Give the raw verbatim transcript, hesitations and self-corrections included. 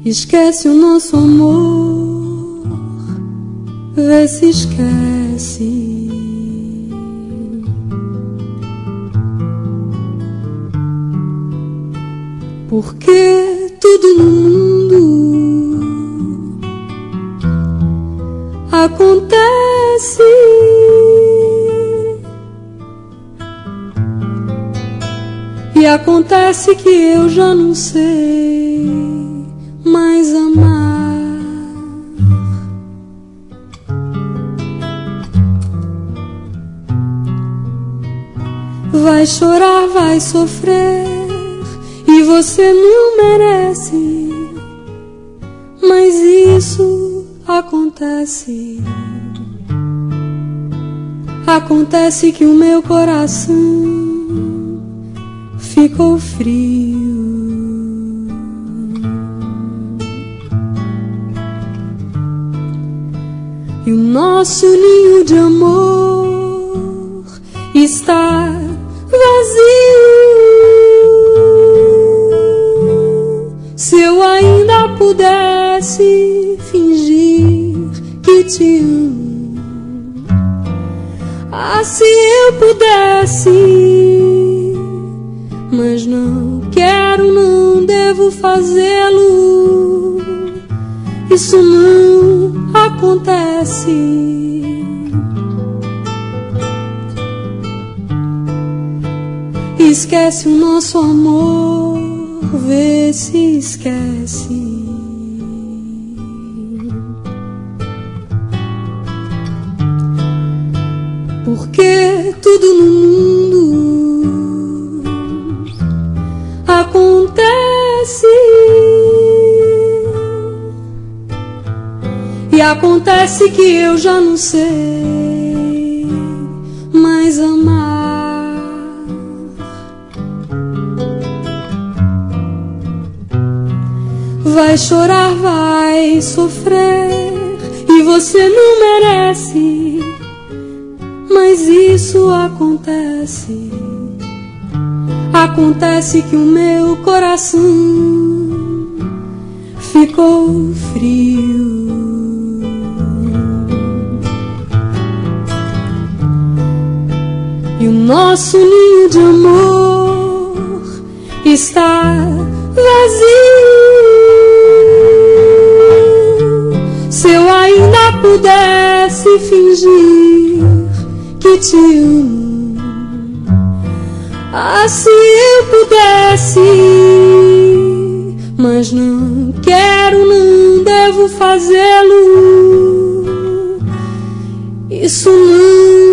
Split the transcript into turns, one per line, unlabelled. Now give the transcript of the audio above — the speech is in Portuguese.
Esquece o nosso amor, vê se esquece. Porque tudo no mundo acontece, e acontece que eu já não sei mais amar. Vai chorar, vai sofrer, e você não merece, mas isso acontece. Acontece que o meu coração ficou frio. E o nosso ninho de amor está vazio. Se eu ainda pudesse fingir que te amo, ah, se eu pudesse, mas não quero, não devo fazê-lo. Isso não acontece. Esquece o nosso amor, vê se esquece. Porque tudo no mundo acontece, e acontece que eu já não sei mais amar. Vai chorar, vai sofrer, e você não merece, mas isso acontece. Acontece que o meu coração ficou frio. E o nosso ninho de amor está vazio. Se eu ainda pudesse fingir que te amo, ah, se eu pudesse, mas não quero, não devo fazê-lo. Isso não